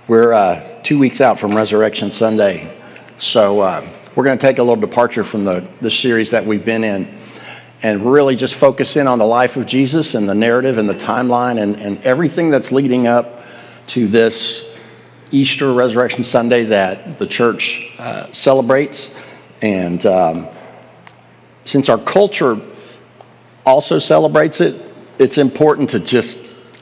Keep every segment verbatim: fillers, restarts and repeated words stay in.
We're uh, two weeks out from Resurrection Sunday, so uh, we're going to take a little departure from the, the series that we've been in and really just focus in on the life of Jesus and the narrative and the timeline and, and everything that's leading up to this Easter Resurrection Sunday that the church uh, celebrates. And um, since our culture also celebrates it, it's important to just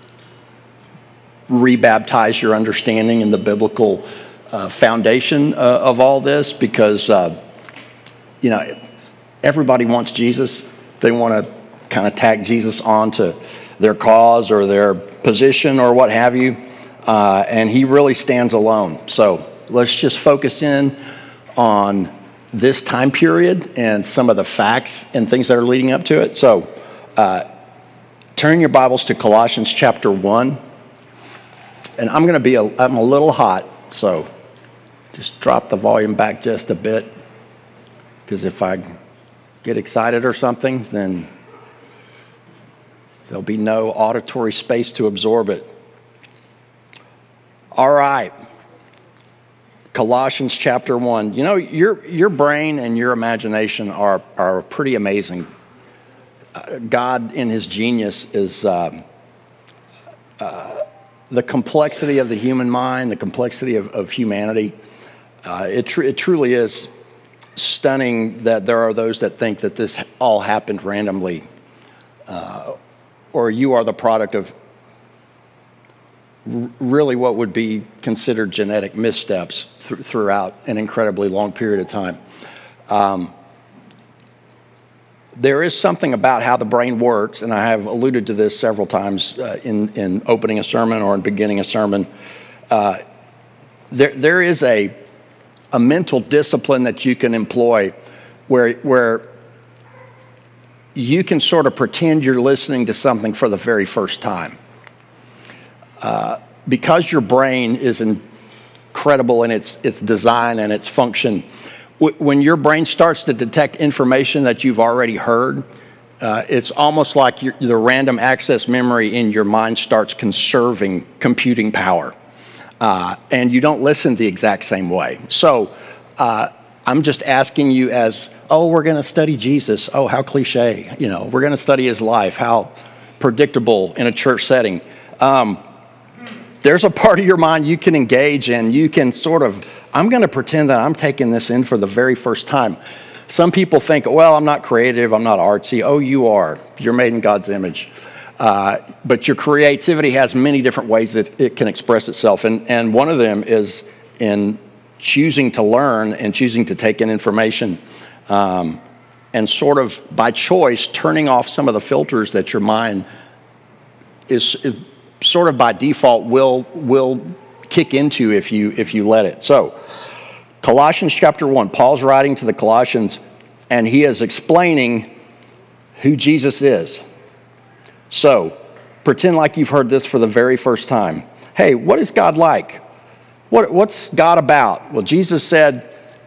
rebaptize your understanding in the biblical uh, foundation uh, of all this, because uh, you know, everybody wants Jesus. They want to kind of tag Jesus onto their cause or their position or what have you, uh, and he really stands alone. So let's just focus in on this time period and some of the facts and things that are leading up to it. So uh, turn your Bibles to Colossians chapter one. And I'm going to be, a, I'm a little hot, so just drop the volume back just a bit, because if I get excited or something, then there'll be no auditory space to absorb it. All right. Colossians chapter one. You know, your your brain and your imagination are, are pretty amazing. Uh, God in his genius is... Um, uh, The complexity of the human mind, the complexity of, of humanity, uh, it, tr- it truly is stunning that there are those that think that this all happened randomly, uh, or you are the product of r- really what would be considered genetic missteps th- throughout an incredibly long period of time. Um, There is something about how the brain works, and I have alluded to this several times uh, in, in opening a sermon or in beginning a sermon. Uh, there, there is a, a mental discipline that you can employ where, where you can sort of pretend you're listening to something for the very first time. Uh, because your brain is incredible in its, its design and its function, when your brain starts to detect information that you've already heard, uh, it's almost like your, the random access memory in your mind starts conserving computing power. Uh, and you don't listen the exact same way. So uh, I'm just asking you as, oh, we're going to study Jesus. Oh, how cliche. You know, we're going to study his life. How predictable in a church setting. Um, there's a part of your mind you can engage in. You can sort of, I'm going to pretend that I'm taking this in for the very first time. Some people think, well, I'm not creative, I'm not artsy. Oh, you are. You're made in God's image. Uh, but your creativity has many different ways that it can express itself. And, and one of them is in choosing to learn and choosing to take in information, um, and sort of by choice turning off some of the filters that your mind is, is sort of by default will will kick into if you if you let it. So, Colossians chapter one, Paul's writing to the Colossians, and he is explaining who Jesus is. So, pretend like you've heard this for the very first time. Hey, what is God like? What what's God about? Well, Jesus said,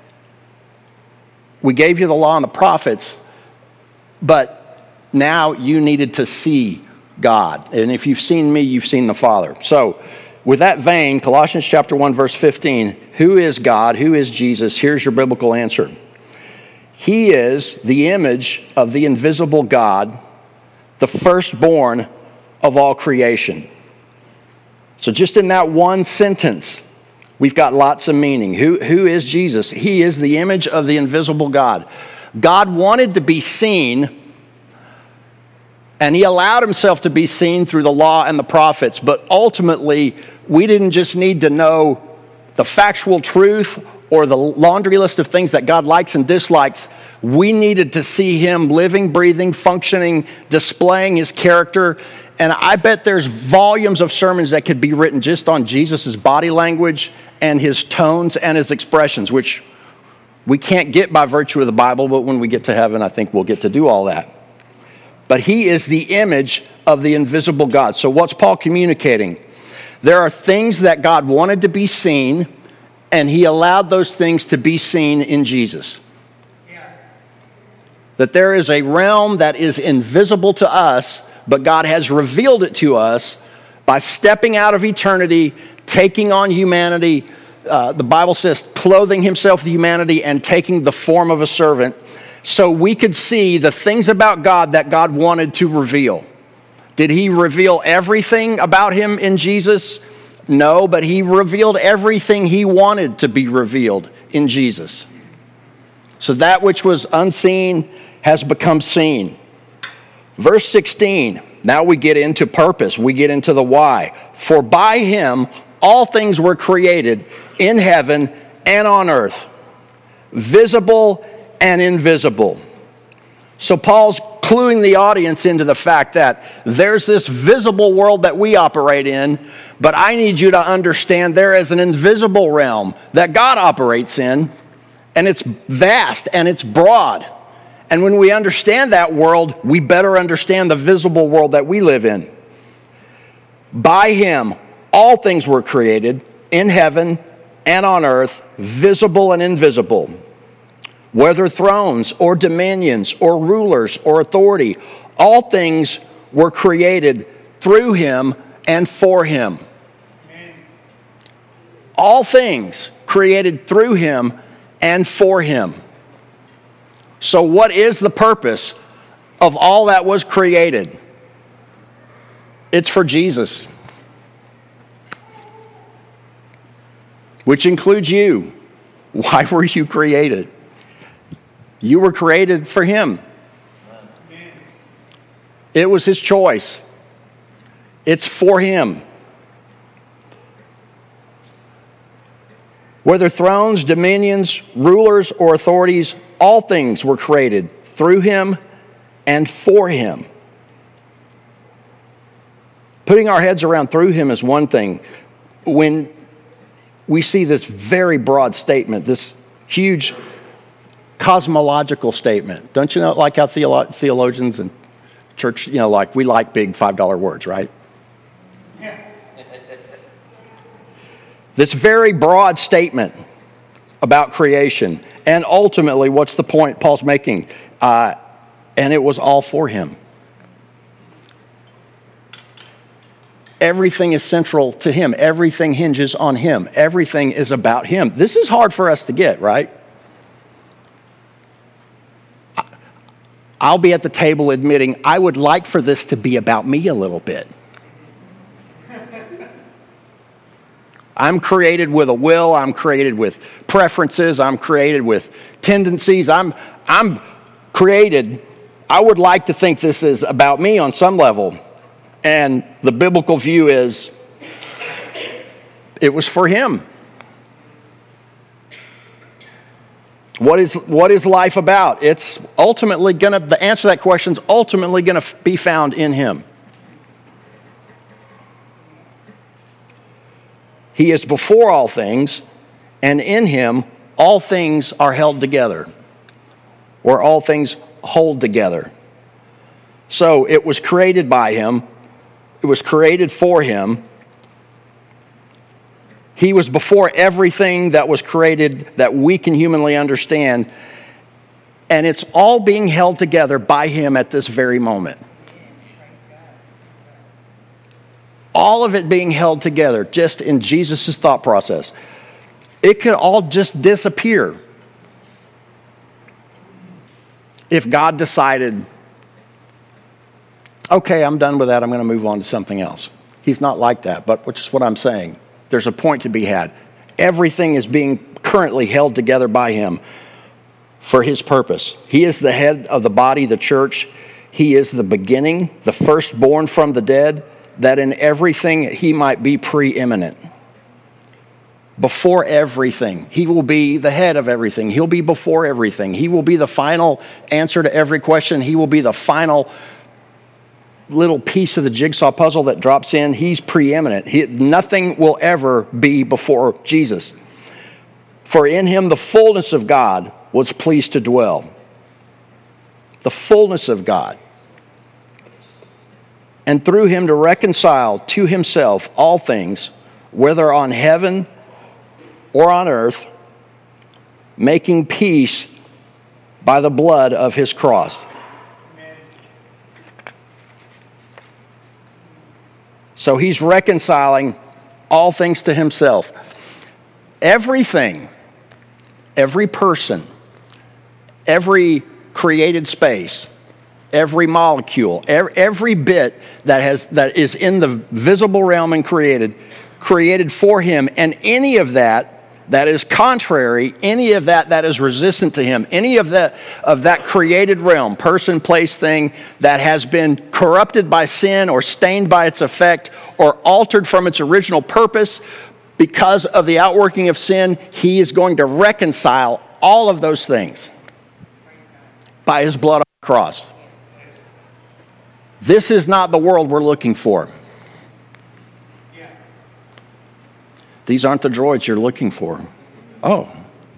we gave you the law and the prophets, but now you needed to see God. And if you've seen me, you've seen the Father. So, with that vein, Colossians chapter one, verse fifteen, who is God? Who is Jesus? Here's your biblical answer. He is the image of the invisible God, the firstborn of all creation. So just in that one sentence, we've got lots of meaning. Who, who is Jesus? He is the image of the invisible God. God wanted to be seen, and he allowed himself to be seen through the law and the prophets. But ultimately, we didn't just need to know the factual truth or the laundry list of things that God likes and dislikes. We needed to see him living, breathing, functioning, displaying his character. And I bet there's volumes of sermons that could be written just on Jesus' body language and his tones and his expressions, which we can't get by virtue of the Bible, but when we get to heaven, I think we'll get to do all that. But he is the image of the invisible God. So what's Paul communicating? There are things that God wanted to be seen, and he allowed those things to be seen in Jesus. Yeah. That there is a realm that is invisible to us, but God has revealed it to us by stepping out of eternity taking on humanity. Uh, the Bible says clothing himself with humanity and taking the form of a servant so we could see the things about God that God wanted to reveal. Did he reveal everything about him in Jesus? No, but he revealed everything he wanted to be revealed in Jesus. So that which was unseen has become seen. Verse sixteen, now we get into purpose. We get into the why. For by him all things were created in heaven and on earth, visible and invisible. So Paul's cluing the audience into the fact that there's this visible world that we operate in, but I need you to understand there is an invisible realm that God operates in, and it's vast and it's broad. And when we understand that world, we better understand the visible world that we live in. By him, all things were created in heaven and on earth, visible and invisible. Whether thrones or dominions or rulers or authority, all things were created through him and for him. Amen. All things created through him and for him. So what is the purpose of all that was created? It's for Jesus, which includes you. Why were you created? You were created for him. It was his choice. It's for him. Whether thrones, dominions, rulers, or authorities, all things were created through him and for him. Putting our heads around through him is one thing. When we see this very broad statement, this huge cosmological statement. Don't you know, like how theolo- theologians and church, you know, like we like big five dollar words, right? Yeah. This very broad statement about creation. And ultimately, what's the point Paul's making? Uh, and it was all for him. Everything is central to him. Everything hinges on him. Everything is about him. This is hard for us to get, right? I'll be at the table admitting I would like for this to be about me a little bit. I'm created with a will. I'm created with preferences. I'm created with tendencies. I'm, I'm created. I would like to think this is about me on some level. And the biblical view is it was for him. What is what is life about? It's ultimately going to, the answer to that question is ultimately going to be found in him. He is before all things, and in him all things are held together, or all things hold together. So it was created by him. It was created for him. He was before everything that was created that we can humanly understand. And it's all being held together by him at this very moment. All of it being held together just in Jesus' thought process. It could all just disappear if God decided, okay, I'm done with that. I'm going to move on to something else. He's not like that, but which is what I'm saying. There's a point to be had. Everything is being currently held together by him for his purpose. He is the head of the body, the church. He is the beginning, the firstborn from the dead, that in everything he might be preeminent. Before everything. He will be the head of everything. He'll be before everything. He will be the final answer to every question. He will be the final little piece of the jigsaw puzzle that drops in. He's preeminent. He, nothing will ever be before Jesus. For in him the fullness of God was pleased to dwell. The fullness of God. And through him to reconcile to himself all things, whether on heaven or on earth, making peace by the blood of his cross. So he's reconciling all things to himself. Everything, every person, every created space, every molecule, every, every bit that has that is in the visible realm and created, created for him, and any of that that is contrary, any of that that is resistant to him, any of that of that created realm, person, place, thing that has been corrupted by sin or stained by its effect or altered from its original purpose because of the outworking of sin, he is going to reconcile all of those things by his blood on the cross. This is not the world we're looking for. These aren't the droids you're looking for. Oh.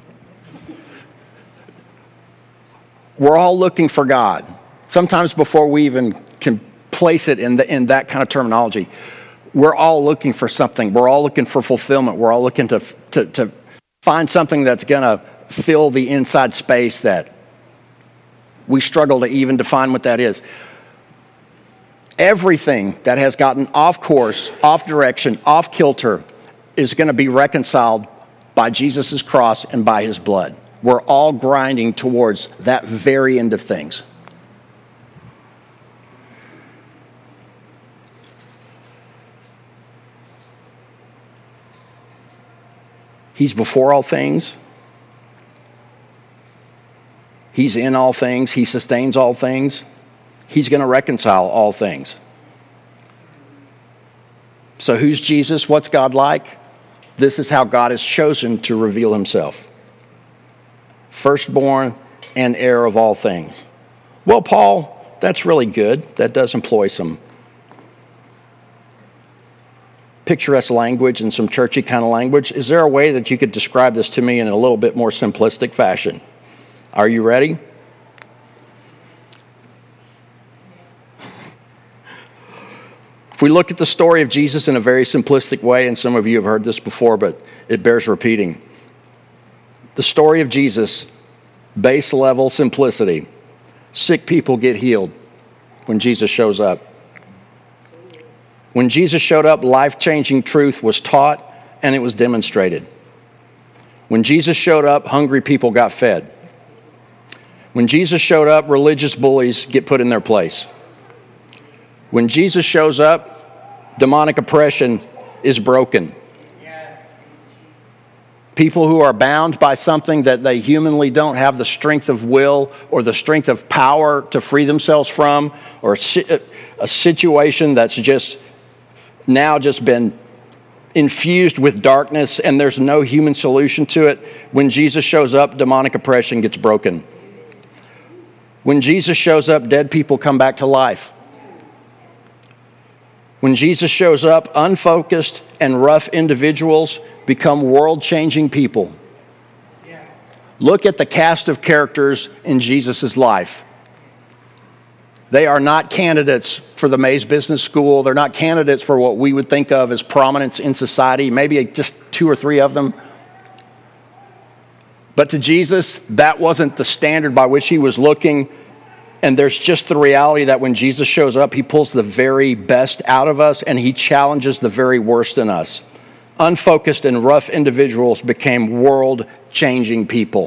We're all looking for God. Sometimes before we even can place it in, the, in that kind of terminology, we're all looking for something. We're all looking for fulfillment. We're all looking to, to, to find something that's going to fill the inside space that we struggle to even define what that is. Everything that has gotten off course, off direction, off kilter is going to be reconciled by Jesus' cross and by his blood. We're all grinding towards that very end of things. He's before all things. He's in all things. He sustains all things. He's going to reconcile all things. So who's Jesus? What's God like? This is how God has chosen to reveal himself. Firstborn and heir of all things. Well, Paul, that's really good. That does employ some picturesque language and some churchy kind of language. Is there a way that you could describe this to me in a little bit more simplistic fashion? Are you ready? If we look at the story of Jesus in a very simplistic way, and some of you have heard this before, but it bears repeating. The story of Jesus, base level simplicity. Sick people get healed when Jesus shows up. When Jesus showed up, life-changing truth was taught and it was demonstrated. When Jesus showed up, hungry people got fed. When Jesus showed up, religious bullies get put in their place. When Jesus shows up, demonic oppression is broken. Yes. People who are bound by something that they humanly don't have the strength of will or the strength of power to free themselves from, or a, a situation that's just now just been infused with darkness and there's no human solution to it. When Jesus shows up, demonic oppression gets broken. When Jesus shows up, dead people come back to life. When Jesus shows up, unfocused and rough individuals become world-changing people. Yeah. Look at the cast of characters in Jesus' life. They are not candidates for the Mays Business School. They're not candidates for what we would think of as prominence in society, maybe just two or three of them. But to Jesus, that wasn't the standard by which he was looking. And there's just the reality that when Jesus shows up, he pulls the very best out of us and he challenges the very worst in us. Unfocused and rough individuals became world-changing people.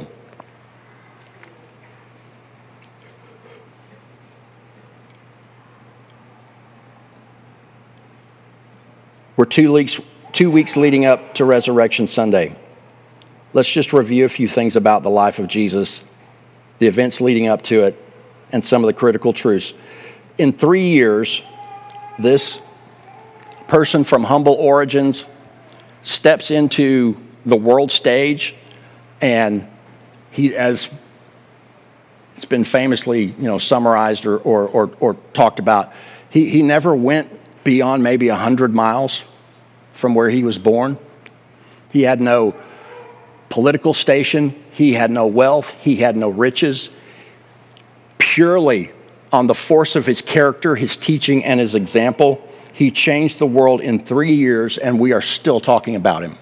We're two weeks, two weeks leading up to Resurrection Sunday. Let's just review a few things about the life of Jesus, the events leading up to it, and some of the critical truths. In three years, this person from humble origins steps into the world stage, and he, as it's been famously, you know, summarized or or, or, or talked about, he, he never went beyond maybe one hundred miles from where he was born. He had no political station. He had no wealth. He had no riches. Purely on the force of his character, his teaching, and his example, he changed the world in three years, and we are still talking about him.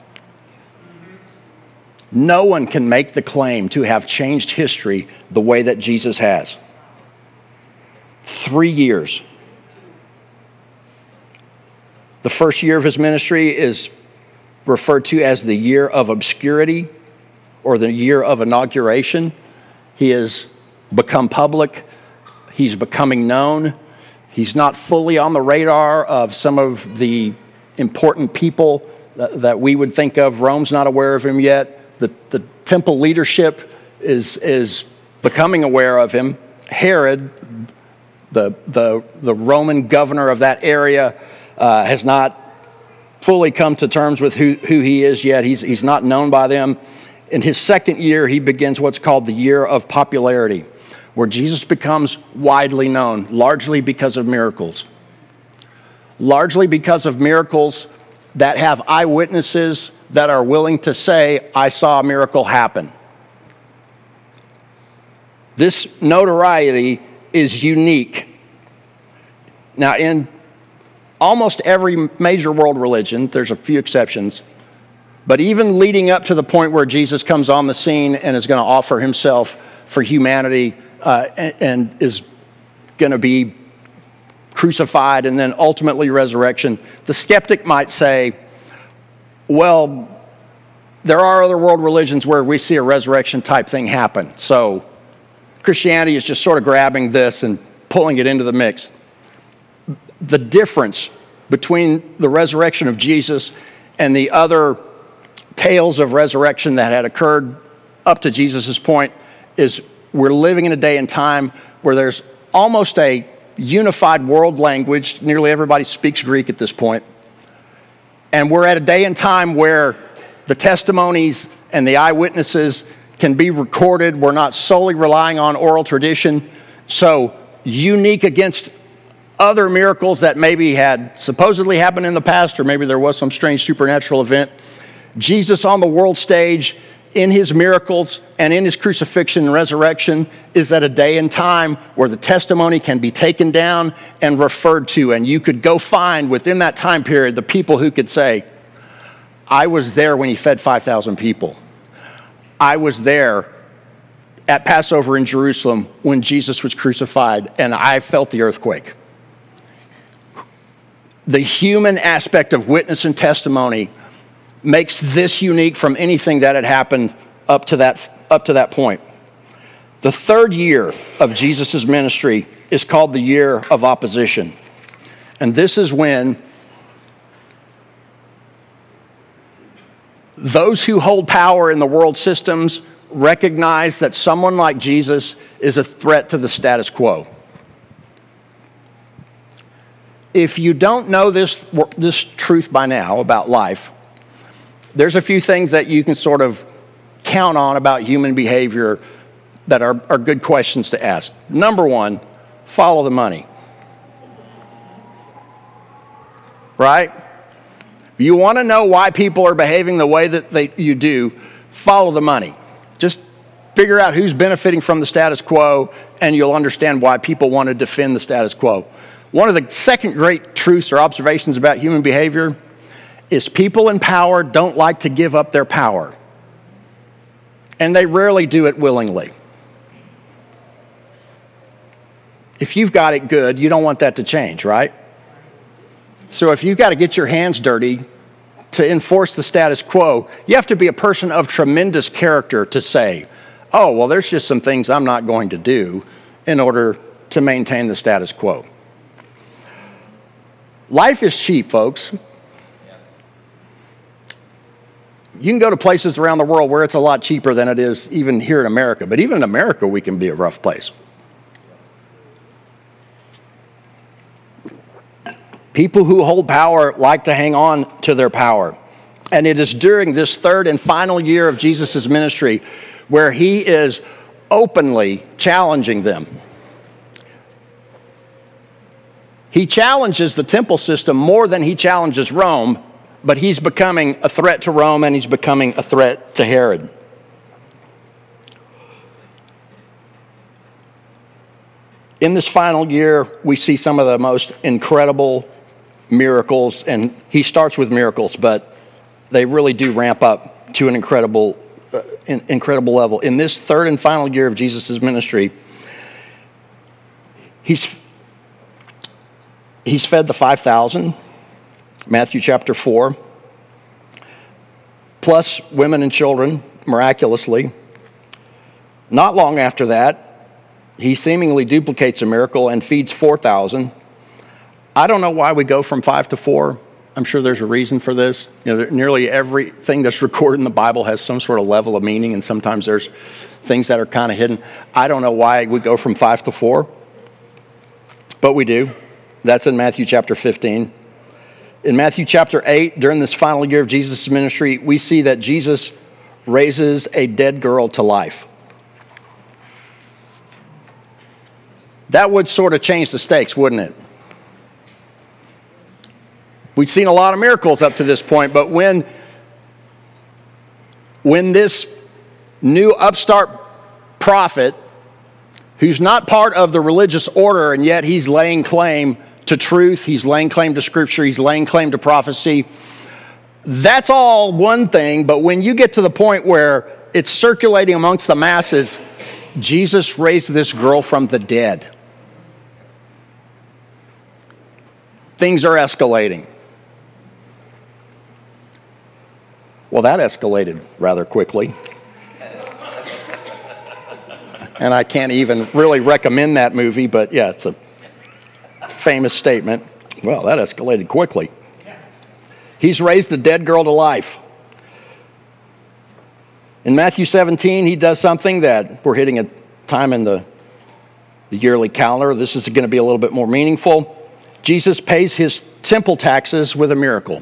No one can make the claim to have changed history the way that Jesus has. Three years. The first year of his ministry is referred to as the year of obscurity or the year of inauguration. He has become public. He's becoming known. He's not fully on the radar of some of the important people that, that we would think of. Rome's not aware of him yet. The, the temple leadership is, is becoming aware of him. Herod, the, the, the Roman governor of that area, uh, has not fully come to terms with who, who he is yet. He's, he's not known by them. In his second year, he begins what's called the year of popularity, where Jesus becomes widely known, largely because of miracles. Largely because of miracles that have eyewitnesses that are willing to say, I saw a miracle happen. This notoriety is unique. Now, in almost every major world religion, there's a few exceptions, but even leading up to the point where Jesus comes on the scene and is going to offer himself for humanity uh, and, and is going to be crucified and then ultimately resurrection, the skeptic might say, well, there are other world religions where we see a resurrection type thing happen. So Christianity is just sort of grabbing this and pulling it into the mix. The difference between the resurrection of Jesus and the other tales of resurrection that had occurred up to Jesus' point is we're living in a day and time where there's almost a unified world language. Nearly everybody speaks Greek at this point. And we're at a day and time where the testimonies and the eyewitnesses can be recorded. We're not solely relying on oral tradition. So unique against other miracles that maybe had supposedly happened in the past, or maybe there was some strange supernatural event. Jesus on the world stage in his miracles and in his crucifixion and resurrection is at a day and time where the testimony can be taken down and referred to. And you could go find within that time period the people who could say, I was there when he fed five thousand people. I was there at Passover in Jerusalem when Jesus was crucified, and I felt the earthquake. The human aspect of witness and testimony makes this unique from anything that had happened up to that, up to that point. The third year of Jesus' ministry is called the year of opposition. And this is when those who hold power in the world systems recognize that someone like Jesus is a threat to the status quo. If you don't know this, this truth by now about life, there's a few things that you can sort of count on about human behavior that are, are good questions to ask. Number one, follow the money. Right? If you want to know why people are behaving the way that they, you do, follow the money. Just figure out who's benefiting from the status quo, and you'll understand why people want to defend the status quo. One of the second great truths or observations about human behavior is people in power don't like to give up their power. And they rarely do it willingly. If you've got it good, you don't want that to change, right? So if you've got to get your hands dirty to enforce the status quo, you have to be a person of tremendous character to say, oh, well, there's just some things I'm not going to do in order to maintain the status quo. Life is cheap, folks. You can go to places around the world where it's a lot cheaper than it is even here in America. But even in America, we can be a rough place. People who hold power like to hang on to their power. And it is during this third and final year of Jesus' ministry where he is openly challenging them. He challenges the temple system more than he challenges Rome, but he's becoming a threat to Rome and he's becoming a threat to Herod. In this final year, we see some of the most incredible miracles, and he starts with miracles, but they really do ramp up to an incredible, uh, in, incredible level. In this third and final year of Jesus' ministry, he's He's fed the five thousand, Matthew chapter four. plus women and children, miraculously. Not long after that, he seemingly duplicates a miracle and feeds four thousand. I don't know why we go from five to four. I'm sure there's a reason for this. You know, nearly everything that's recorded in the Bible has some sort of level of meaning, and sometimes there's things that are kind of hidden. I don't know why we go from five to four, but we do. That's in Matthew chapter fifteen. In Matthew chapter eight, during this final year of Jesus' ministry, we see that Jesus raises a dead girl to life. That would sort of change the stakes, wouldn't it? We've seen a lot of miracles up to this point, but when, when this new upstart prophet, who's not part of the religious order, and yet he's laying claim to truth, he's laying claim to Scripture, he's laying claim to prophecy, that's all one thing, but when you get to the point where it's circulating amongst the masses, Jesus raised this girl from the dead. Things are escalating. Well, that escalated rather quickly. And I can't even really recommend that movie, but yeah, it's a famous statement. Well, that escalated quickly. He's raised a dead girl to life. In Matthew seventeen, he does something that we're hitting a time in the, the yearly calendar. This is going to be a little bit more meaningful. Jesus pays his temple taxes with a miracle.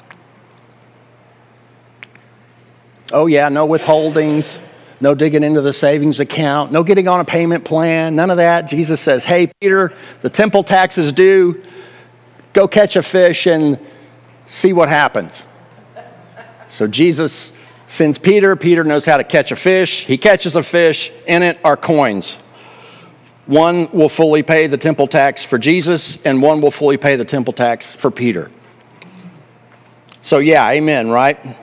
Oh yeah, no withholdings, no digging into the savings account, no getting on a payment plan, none of that. Jesus says, hey, Peter, the temple tax is due. Go catch a fish and see what happens. So Jesus sends Peter. Peter knows how to catch a fish. He catches a fish. In it are coins. One will fully pay the temple tax for Jesus, and one will fully pay the temple tax for Peter. So yeah, amen, right?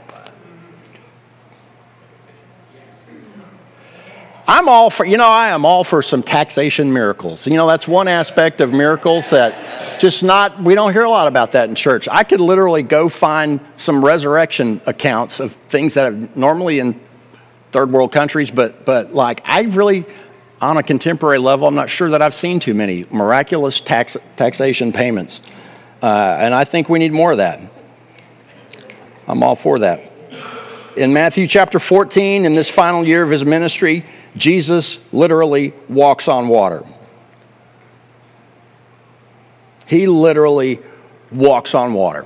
I'm all for, you know, I am all for some taxation miracles. You know, that's one aspect of miracles that just not, we don't hear a lot about that in church. I could literally go find some resurrection accounts of things that are normally in third world countries, but but like I really, on a contemporary level, I'm not sure that I've seen too many miraculous tax taxation payments. Uh, and I think we need more of that. I'm all for that. In Matthew chapter fourteen, in this final year of his ministry, Jesus literally walks on water. He literally walks on water.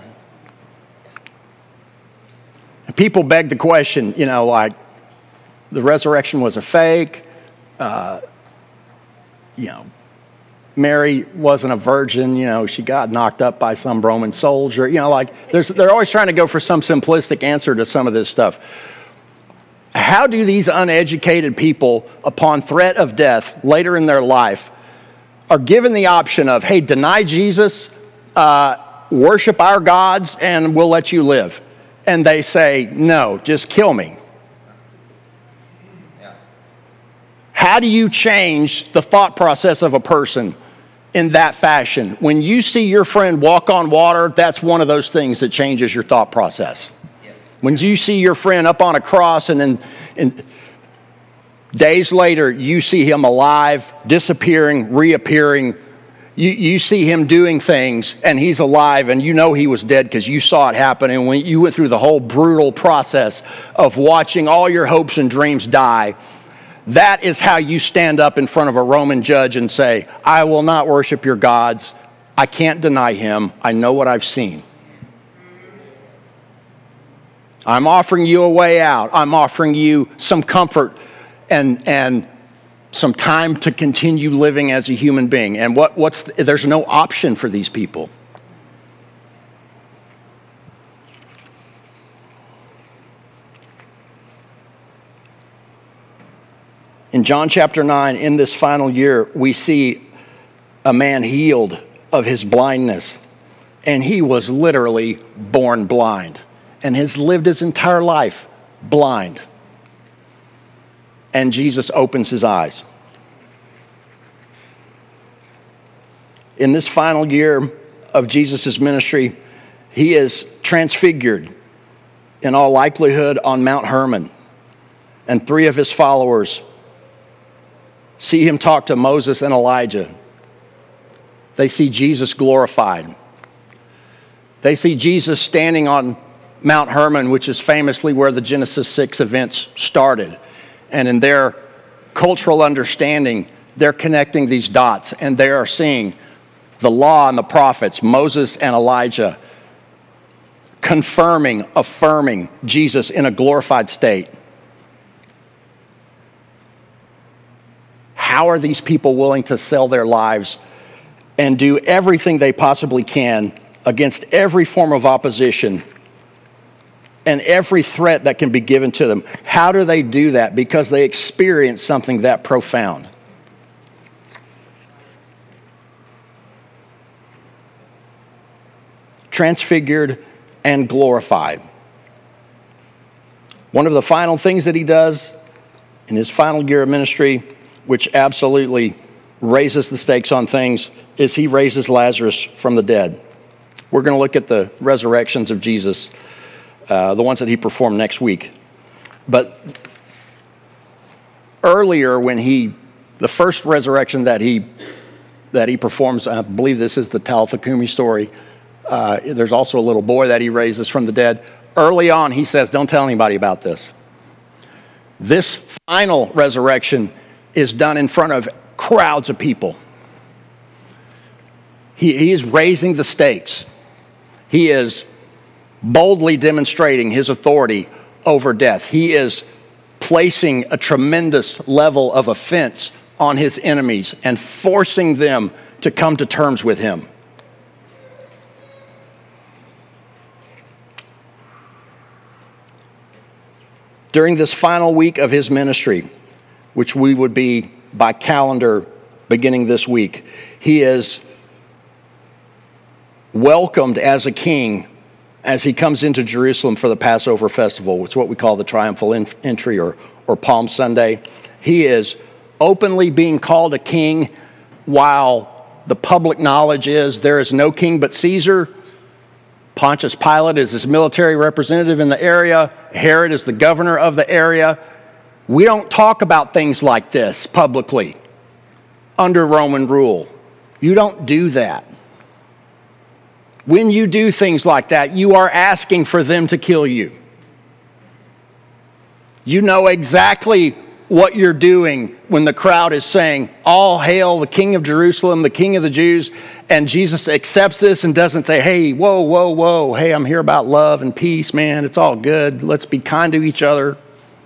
And people beg the question, you know, like, the resurrection was a fake. Uh, you know, Mary wasn't a virgin. You know, she got knocked up by some Roman soldier. You know, like, there's, they're always trying to go for some simplistic answer to some of this stuff. How do these uneducated people, upon threat of death later in their life, are given the option of, hey, deny Jesus, uh, worship our gods, and we'll let you live? And they say, no, just kill me. Yeah. How do you change the thought process of a person in that fashion? When you see your friend walk on water, that's one of those things that changes your thought process. When you see your friend up on a cross and then and days later you see him alive, disappearing, reappearing, you, you see him doing things and he's alive and you know he was dead because you saw it happen, and when you went through the whole brutal process of watching all your hopes and dreams die, that is how you stand up in front of a Roman judge and say, I will not worship your gods. I can't deny him. I know what I've seen. I'm offering you a way out. I'm offering you some comfort and and some time to continue living as a human being. And what what's the, there's no option for these people. In John chapter nine, in this final year, we see a man healed of his blindness, and he was literally born blind and has lived his entire life blind. And Jesus opens his eyes. In this final year of Jesus' ministry, he is transfigured in all likelihood on Mount Hermon, and three of his followers see him talk to Moses and Elijah. They see Jesus glorified. They see Jesus standing on Mount Hermon, which is famously where the Genesis six events started. And in their cultural understanding, they're connecting these dots, and they are seeing the law and the prophets, Moses and Elijah, confirming, affirming Jesus in a glorified state. How are these people willing to sell their lives and do everything they possibly can against every form of opposition and every threat that can be given to them? How do they do that? Because they experience something that profound. Transfigured and glorified. One of the final things that he does in his final year of ministry, which absolutely raises the stakes on things, is he raises Lazarus from the dead. We're going to look at the resurrections of Jesus, uh, the ones that he performed next week. But earlier, when he, the first resurrection that he that he performs, I believe this is the Talitha Kumi story. Uh, there's also a little boy that he raises from the dead. Early on, he says, "Don't tell anybody about this." This final resurrection is done in front of crowds of people. He, he is raising the stakes. He is boldly demonstrating his authority over death. He is placing a tremendous level of offense on his enemies and forcing them to come to terms with him. During this final week of his ministry, which we would be by calendar beginning this week, he is welcomed as a king as he comes into Jerusalem for the Passover festival. It's what we call the triumphal entry, or, or Palm Sunday. He is openly being called a king, while the public knowledge is there is no king but Caesar. Pontius Pilate is his military representative in the area. Herod is the governor of the area. We don't talk about things like this publicly under Roman rule. You don't do that. When you do things like that, you are asking for them to kill you. You know exactly what you're doing when the crowd is saying, "All hail the King of Jerusalem, the King of the Jews," and Jesus accepts this and doesn't say, "Hey, whoa, whoa, whoa, hey, I'm here about love and peace, man. It's all good. Let's be kind to each other.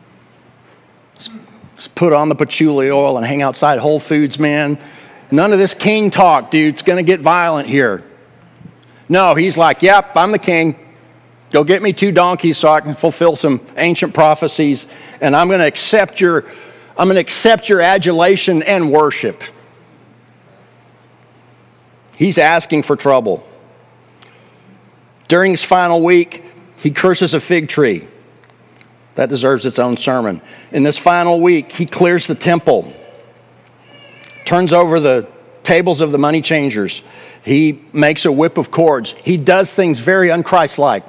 Let's put on the patchouli oil and hang outside Whole Foods, man. None of this king talk, dude. It's going to get violent here." No, he's like, "Yep, I'm the king. Go get me two donkeys so I can fulfill some ancient prophecies, and I'm going to accept your, I'm going to accept your adulation and worship." He's asking for trouble. During his final week, he curses a fig tree. That deserves its own sermon. In this final week, he clears the temple, turns over the tables of the money changers. He makes a whip of cords. He does things very un-Christ-like.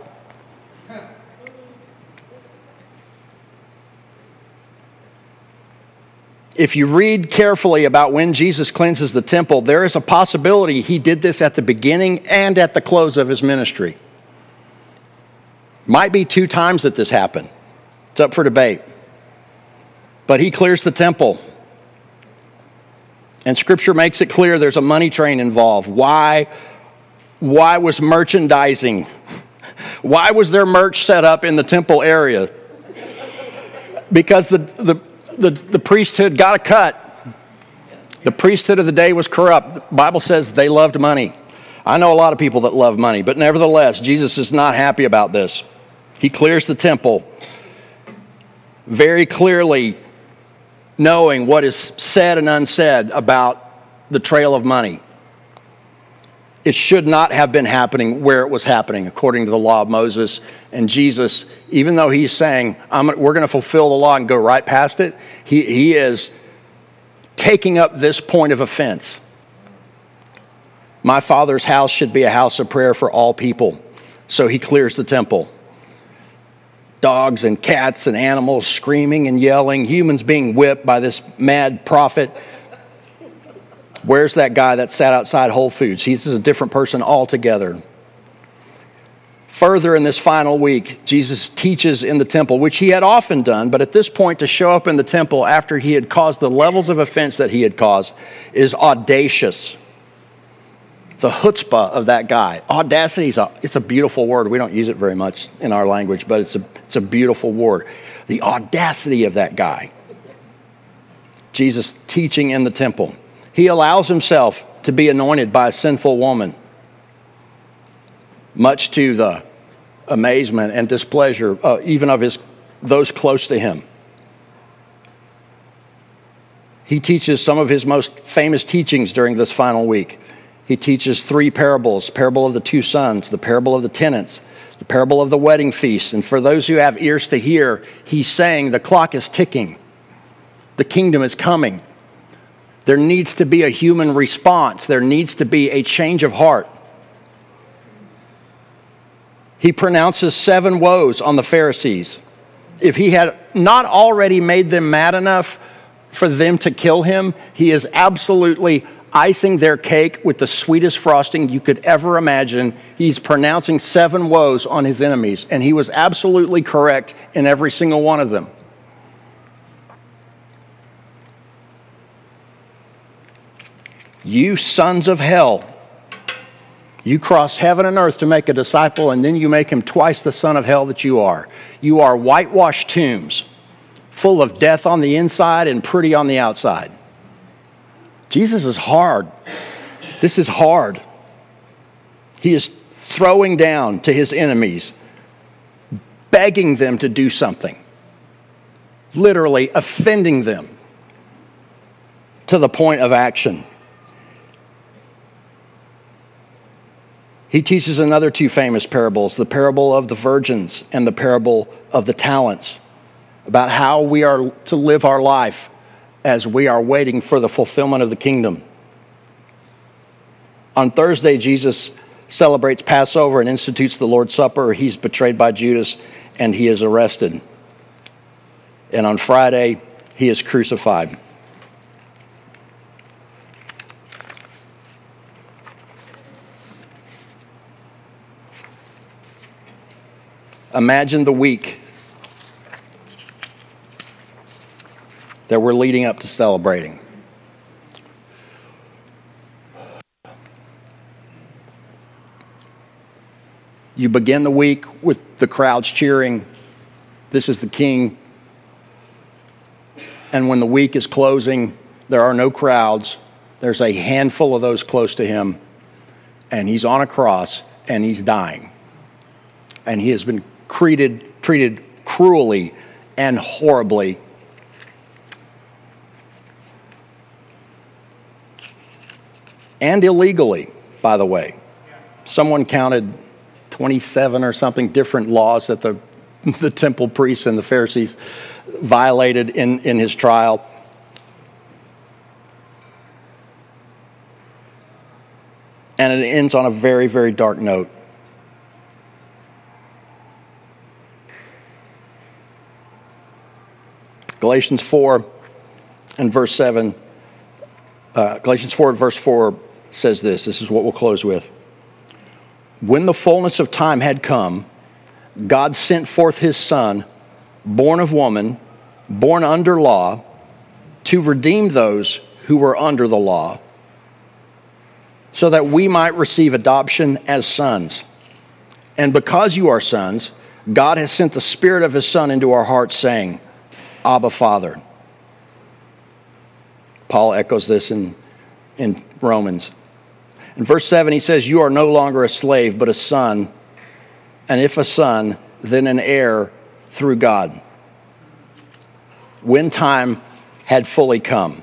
If you read carefully about when Jesus cleanses the temple, there is a possibility he did this at the beginning and at the close of his ministry. Might be two times that this happened. It's up for debate. But he clears the temple. And Scripture makes it clear there's a money train involved. Why, why was merchandising? Why was there merch set up in the temple area? Because the, the, the, the priesthood got a cut. The priesthood of the day was corrupt. The Bible says they loved money. I know a lot of people that love money, but nevertheless, Jesus is not happy about this. He clears the temple, very clearly knowing what is said and unsaid about the trail of money. It should not have been happening where it was happening, according to the law of Moses. And Jesus, even though he's saying, I'm, we're going to fulfill the law and go right past it, he, he is taking up this point of offense. My Father's house should be a house of prayer for all people. So he clears the temple. dogs and cats and animals screaming and yelling, humans being whipped by this mad prophet. Where's that guy that sat outside Whole Foods? He's a different person altogether. Further in this final week, Jesus teaches in the temple, which he had often done, but at this point to show up in the temple after he had caused the levels of offense that he had caused is audacious. The chutzpah of that guy. Audacity is a, it's a beautiful word. We don't use it very much in our language, but it's a, it's a beautiful word. The audacity of that guy. Jesus teaching in the temple. He allows himself to be anointed by a sinful woman, much to the amazement and displeasure uh, even of his those close to him. He teaches some of his most famous teachings during this final week. He teaches three parables: parable of the two sons, the parable of the tenants, the parable of the wedding feast. And for those who have ears to hear, he's saying the clock is ticking. The kingdom is coming. There needs to be a human response. There needs to be a change of heart. He pronounces seven woes on the Pharisees. If he had not already made them mad enough for them to kill him, he is absolutely icing their cake with the sweetest frosting you could ever imagine. He's pronouncing seven woes on his enemies, and he was absolutely correct in every single one of them. You sons of hell, you cross heaven and earth to make a disciple, and then you make him twice the son of hell that you are. You are whitewashed tombs, full of death on the inside and pretty on the outside. Jesus is hard. This is hard. He is throwing down to his enemies, begging them to do something, literally offending them to the point of action. He teaches another two famous parables, the parable of the virgins and the parable of the talents, about how we are to live our life as we are waiting for the fulfillment of the kingdom. On Thursday, Jesus celebrates Passover and institutes the Lord's Supper. He's betrayed by Judas and he is arrested. And on Friday, he is crucified. Imagine the week that we're leading up to celebrating. You begin the week with the crowds cheering, "This is the King." And when the week is closing, there are no crowds. There's a handful of those close to him, and he's on a cross and he's dying. And he has been treated, treated cruelly and horribly. And illegally, by the way. Someone counted twenty-seven or something different laws that the, the temple priests and the Pharisees violated in, in his trial. And it ends on a very, very dark note. Galatians four and verse seven, uh, Galatians four and verse four says this. This is what we'll close with. When the fullness of time had come, God sent forth his Son, born of woman, born under law, to redeem those who were under the law, so that we might receive adoption as sons. And because you are sons, God has sent the Spirit of his Son into our hearts, saying, Abba, Father. Paul echoes this in, in Romans. In verse seven, he says, you are no longer a slave, but a son. And if a son, then an heir through God. When time had fully come.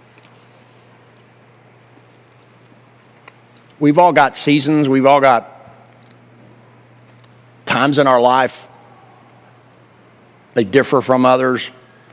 We've all got seasons. We've all got times in our life. They differ from others.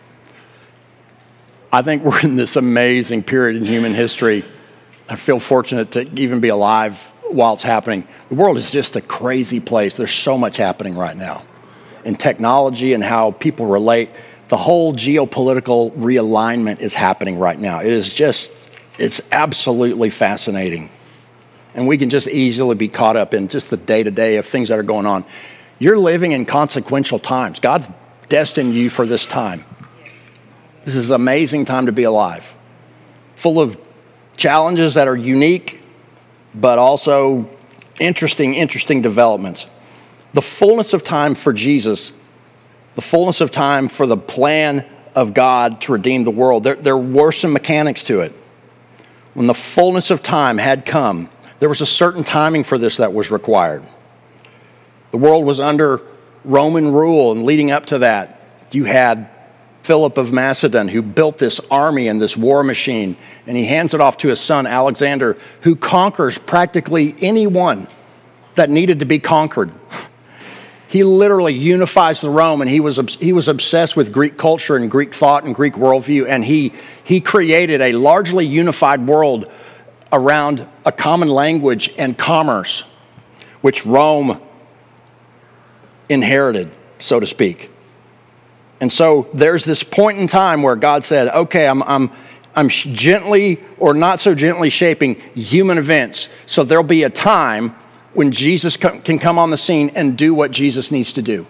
I think we're in this amazing period in human history. I feel fortunate to even be alive while it's happening. The world is just a crazy place. There's so much happening right now. in technology and how people relate. The whole geopolitical realignment is happening right now. It is just, it's absolutely fascinating. And we can just easily be caught up in just the day-to-day of things that are going on. You're living in consequential times. God's destined you for this time. This is an amazing time to be alive, full of challenges that are unique, but also interesting, interesting developments. The fullness of time for Jesus, the fullness of time for the plan of God to redeem the world, there, there were some mechanics to it. When the fullness of time had come, there was a certain timing for this that was required. The world was under Roman rule, and leading up to that, you had Philip of Macedon, who built this army and this war machine, and he hands it off to his son, Alexander, who conquers practically anyone that needed to be conquered. He literally unifies the Rome, and he was he was obsessed with Greek culture and Greek thought and Greek worldview, and he he created a largely unified world around a common language and commerce, which Rome inherited, so to speak. And so there's this point in time where God said, okay, I'm, I'm, I'm gently or not so gently shaping human events. So there'll be a time when Jesus can come on the scene and do what Jesus needs to do.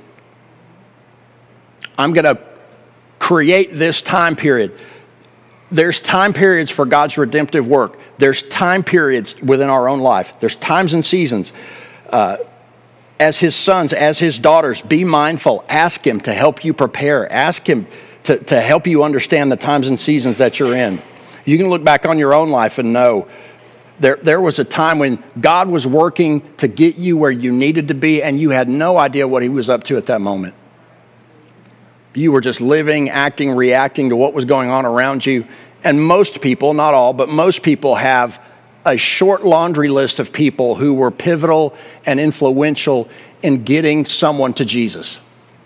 I'm going to create this time period. There's time periods for God's redemptive work. There's time periods within our own life. There's times and seasons. Uh, As his sons, as his daughters, be mindful. Ask him to help you prepare. Ask him to, to help you understand the times and seasons that you're in. You can look back on your own life and know there, there was a time when God was working to get you where you needed to be, and you had no idea what he was up to at that moment. You were just living, acting, reacting to what was going on around you. And most people, not all, but most people have a short laundry list of people who were pivotal and influential in getting someone to Jesus.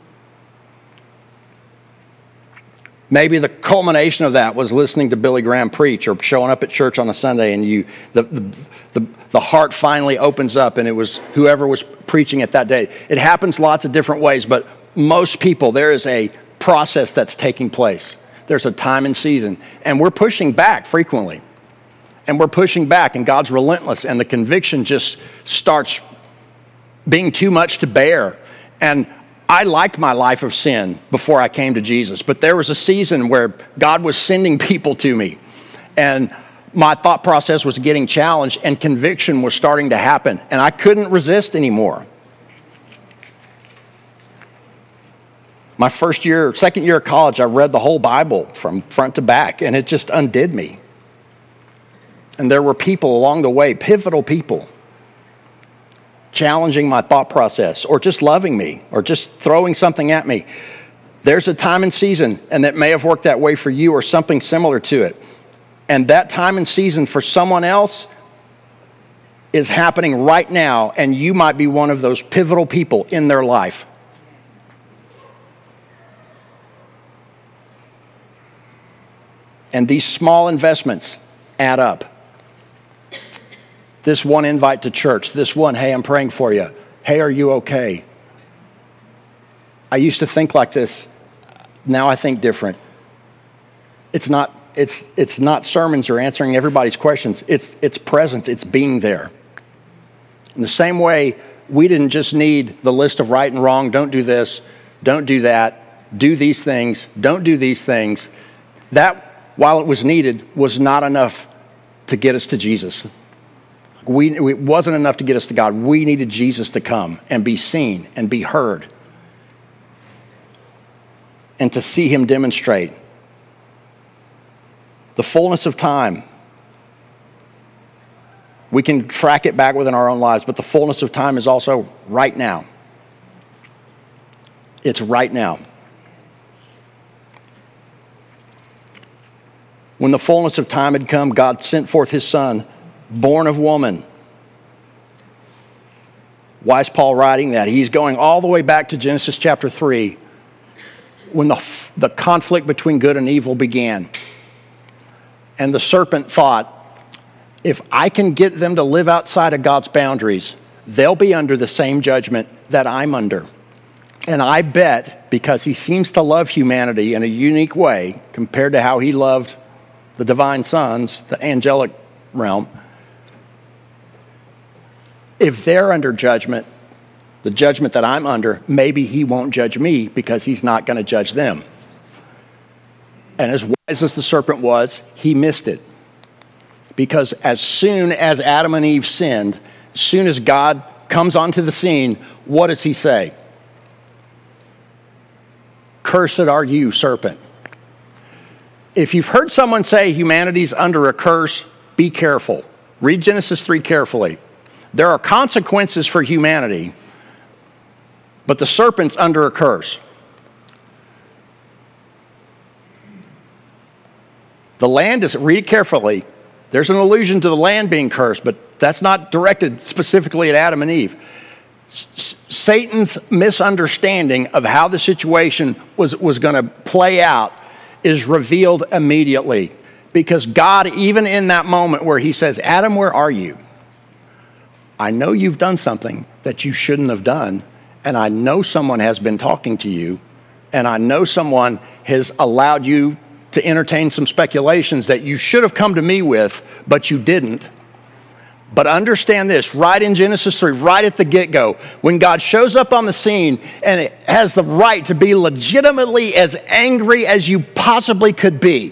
Maybe the culmination of that was listening to Billy Graham preach or showing up at church on a Sunday, and you the, the, the, the heart finally opens up, and it was whoever was preaching it that day. It happens lots of different ways, but most people, there is a process that's taking place. There's a time and season, and we're pushing back frequently. And we're pushing back, and God's relentless, and the conviction just starts being too much to bear. And I liked my life of sin before I came to Jesus, but there was a season where God was sending people to me, and my thought process was getting challenged, and conviction was starting to happen, and I couldn't resist anymore. My first year, second year of college, I read the whole Bible from front to back, and it just undid me. And there were people along the way, pivotal people, challenging my thought process, or just loving me, or just throwing something at me. There's a time and season, and that may have worked that way for you or something similar to it. And that time and season for someone else is happening right now, and you might be one of those pivotal people in their life. And these small investments add up. This one invite to church, this one, hey, I'm praying for you. Hey, are you okay? I used to think like this. Now I think different. It's not, it's, it's not sermons or answering everybody's questions. It's, it's presence. It's being there. In the same way, we didn't just need the list of right and wrong. Don't do this. Don't do that. Do these things. Don't do these things. That, while it was needed, was not enough to get us to Jesus. We, it wasn't enough to get us to God. We needed Jesus to come and be seen and be heard, and to see him demonstrate. The fullness of time, we can track it back within our own lives, but the fullness of time is also right now. It's right now. When the fullness of time had come, God sent forth his son, born of woman. Why is Paul writing that? He's going all the way back to Genesis chapter three, when the, the conflict between good and evil began. And the serpent thought, if I can get them to live outside of God's boundaries, they'll be under the same judgment that I'm under. And I bet, because he seems to love humanity in a unique way compared to how he loved the divine sons, the angelic realm, if they're under judgment, the judgment that I'm under, maybe he won't judge me because he's not going to judge them. And as wise as the serpent was, he missed it. Because as soon as Adam and Eve sinned, as soon as God comes onto the scene, what does he say? Cursed are you, serpent. If you've heard someone say humanity's under a curse, be careful. Read Genesis three carefully. There are consequences for humanity, but the serpent's under a curse. The land is, read it carefully, there's an allusion to the land being cursed, but that's not directed specifically at Adam and Eve. S- Satan's misunderstanding of how the situation was, was going to play out is revealed immediately. Because God, even in that moment where he says, Adam, where are you? I know you've done something that you shouldn't have done, and I know someone has been talking to you, and I know someone has allowed you to entertain some speculations that you should have come to me with, but you didn't. But understand this, right in Genesis three, right at the get-go, when God shows up on the scene and it has the right to be legitimately as angry as you possibly could be,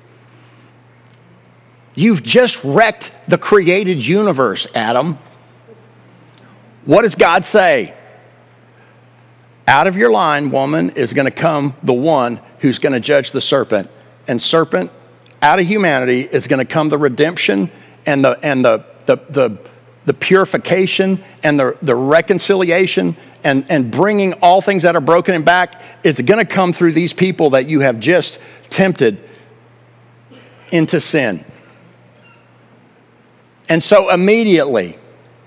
you've just wrecked the created universe, Adam. What does God say? Out of your line, woman, is going to come the one who's going to judge the serpent. And serpent, out of humanity is going to come the redemption and the and the the the, the purification and the, the reconciliation and, and bringing all things that are broken and back is going to come through these people that you have just tempted into sin. And so immediately,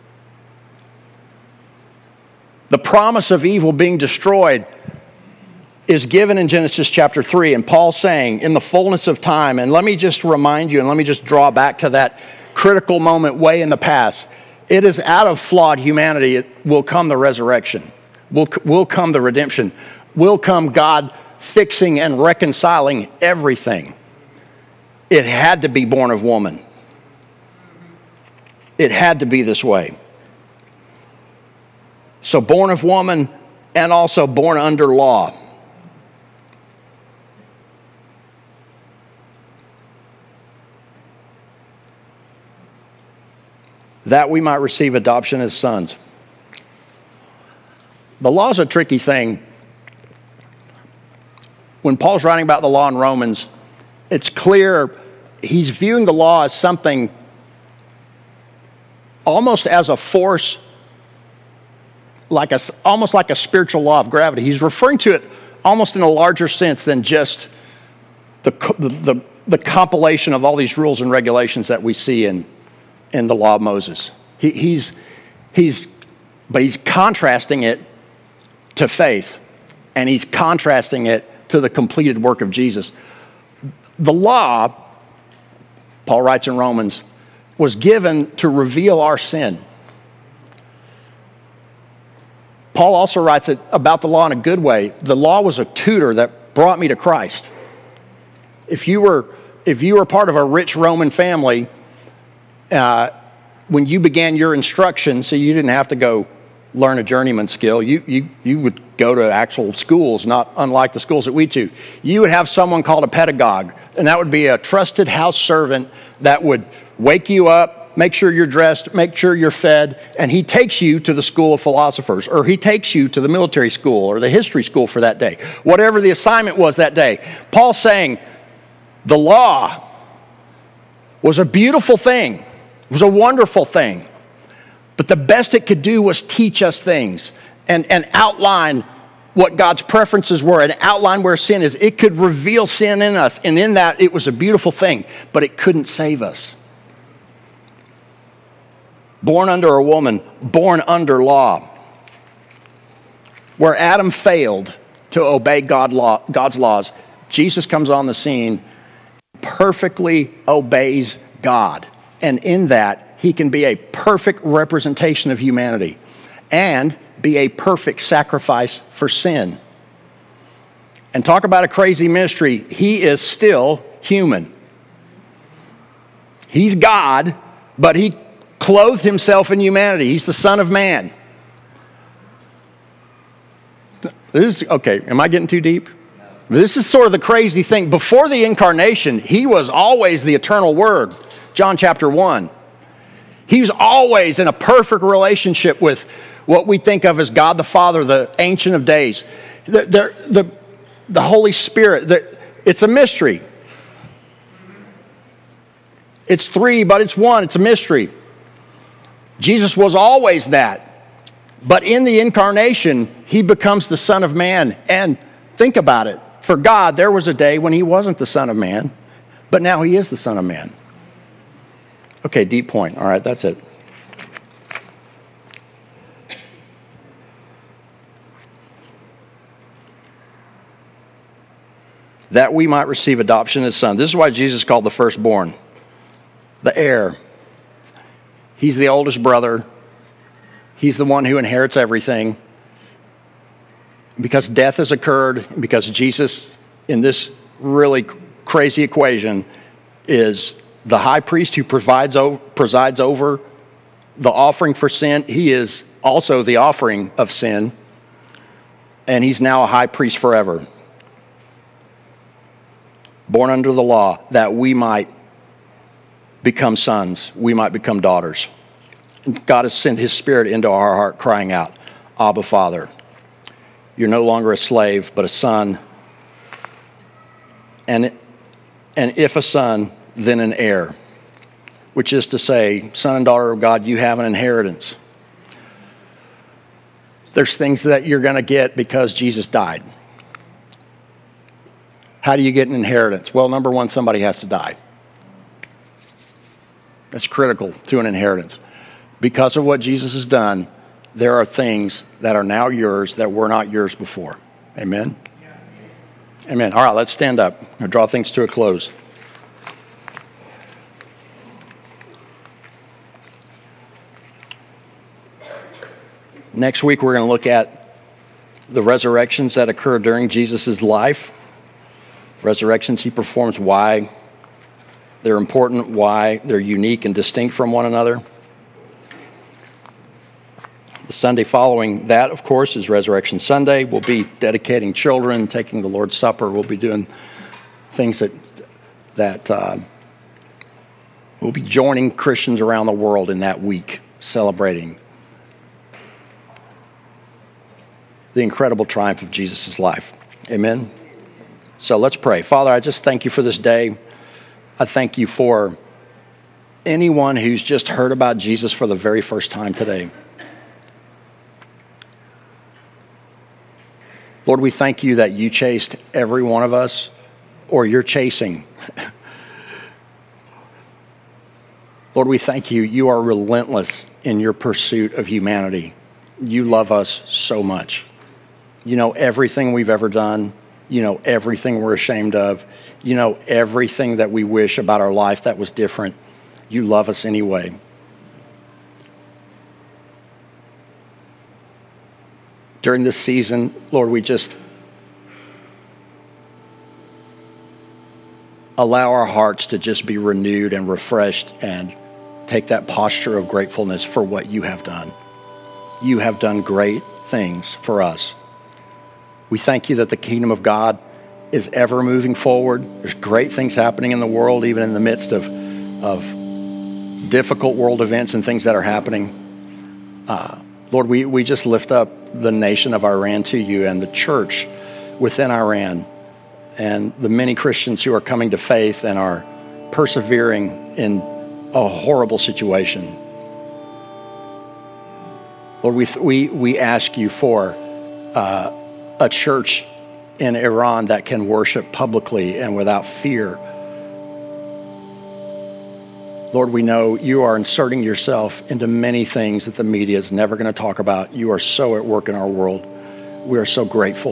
the promise of evil being destroyed is given in Genesis chapter three. And Paul's saying, in the fullness of time, and let me just remind you, and let me just draw back to that critical moment way in the past. It is out of flawed humanity, it will come the resurrection. Will, will come the redemption. Will come God fixing and reconciling everything. It had to be born of woman. It had to be this way. So born of woman and also born under law. That we might receive adoption as sons. The law is a tricky thing. When Paul's writing about the law in Romans, it's clear he's viewing the law as something almost as a force, like a, almost like a spiritual law of gravity. He's referring to it almost in a larger sense than just the, the, the, the compilation of all these rules and regulations that we see in, in the law of Moses. He, he's, he's, but he's contrasting it to faith, and he's contrasting it to the completed work of Jesus. The law, Paul writes in Romans, was given to reveal our sin. Paul also writes it about the law in a good way. The law was a tutor that brought me to Christ. If you were, if you were part of a rich Roman family, uh, when you began your instruction, so you didn't have to go learn a journeyman skill, you, you, you would go to actual schools, not unlike the schools that we do. You would have someone called a pedagogue, and that would be a trusted house servant that would wake you up, make sure you're dressed, make sure you're fed, and he takes you to the school of philosophers, or he takes you to the military school or the history school for that day, whatever the assignment was that day. Paul's saying the law was a beautiful thing. It was a wonderful thing. But the best it could do was teach us things and, and outline what God's preferences were and outline where sin is. It could reveal sin in us, and in that it was a beautiful thing, but it couldn't save us. Born under a woman, born under law. Where Adam failed to obey God law, God's laws, Jesus comes on the scene, perfectly obeys God. And in that, he can be a perfect representation of humanity. and be a perfect sacrifice for sin. And talk about a crazy mystery. He is still human. He's God, but he clothed himself in humanity. He's the Son of Man. This is, okay, am I getting too deep? This is sort of the crazy thing. Before the incarnation, he was always the eternal Word. John chapter one. He was always in a perfect relationship with what we think of as God the Father, the Ancient of Days. The, the, the, the Holy Spirit. The, it's a mystery. It's three, but it's one. It's a mystery. Jesus was always that. But in the incarnation, he becomes the Son of Man. And think about it. For God, there was a day when he wasn't the Son of Man, but now he is the Son of Man. Okay, deep point. All right, that's it. That we might receive adoption as son. This is why Jesus is called the firstborn, the heir. He's the oldest brother. He's the one who inherits everything. Because death has occurred, because Jesus, in this really crazy equation, is the high priest who provides over, presides over the offering for sin. He is also the offering of sin, and he's now a high priest forever. Born under the law, that we might become sons, we might become daughters. And God has sent his Spirit into our heart, crying out, Abba, Father. You're no longer a slave, but a son. And, and if a son, then an heir, which is to say, son and daughter of God, you have an inheritance. There's things that you're going to get because Jesus died. How do you get an inheritance? Well, number one, somebody has to die. That's critical to an inheritance. Because of what Jesus has done, there are things that are now yours that were not yours before. Amen? Yeah. Amen. All right, let's stand up and draw things to a close. Next week, we're going to look at the resurrections that occurred during Jesus' life. Resurrections he performs, why they're important, why they're unique and distinct from one another. The Sunday following that, of course, is Resurrection Sunday. We'll be dedicating children, taking the Lord's Supper. We'll be doing things that that uh, we'll be joining Christians around the world in that week, celebrating the incredible triumph of Jesus' life. Amen? So let's pray. Father, I just thank you for this day. I thank you for anyone who's just heard about Jesus for the very first time today. Lord, we thank you that you chased every one of us, or you're chasing. Lord, we thank you. You are relentless in your pursuit of humanity. You love us so much. You know everything we've ever done. You know everything we're ashamed of. You know everything that we wish about our life that was different. You love us anyway. During this season, Lord, we just allow our hearts to just be renewed and refreshed and take that posture of gratefulness for what you have done. You have done great things for us. We thank you that the kingdom of God is ever moving forward. There's great things happening in the world, even in the midst of, of difficult world events and things that are happening. Uh, Lord, we, we just lift up the nation of Iran to you and the church within Iran and the many Christians who are coming to faith and are persevering in a horrible situation. Lord, we, we, we ask you for uh, a church in Iran that can worship publicly and without fear. Lord, we know you are inserting yourself into many things that the media is never going to talk about. You are so at work in our world. We are so grateful.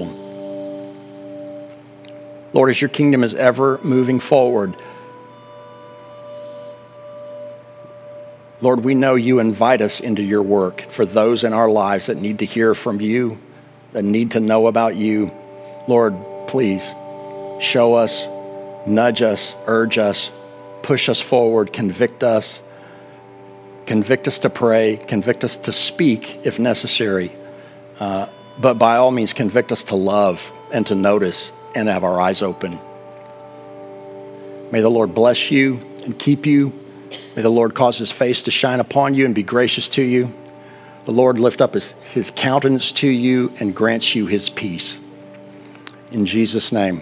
Lord, as your kingdom is ever moving forward, Lord, we know you invite us into your work for those in our lives that need to hear from you, that need to know about you. Lord, please show us, nudge us, urge us, push us forward, convict us, convict us to pray, convict us to speak if necessary. Uh, but by all means, convict us to love and to notice and have our eyes open. May the Lord bless you and keep you. May the Lord cause his face to shine upon you and be gracious to you. The Lord lift up his, his countenance to you and grants you his peace. In Jesus' name,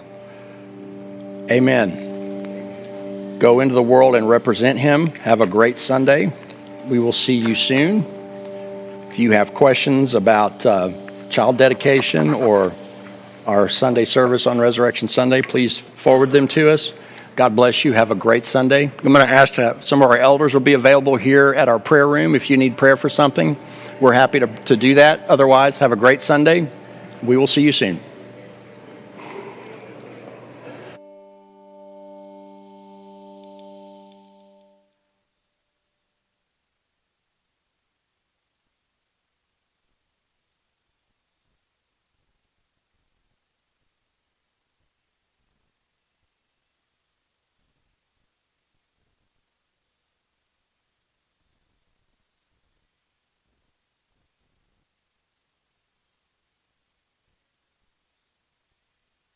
amen. Go into the world and represent him. Have a great Sunday. We will see you soon. If you have questions about uh, child dedication or our Sunday service on Resurrection Sunday, please forward them to us. God bless you. Have a great Sunday. I'm going to ask that some of our elders will be available here at our prayer room if you need prayer for something. We're happy to, to do that. Otherwise, have a great Sunday. We will see you soon.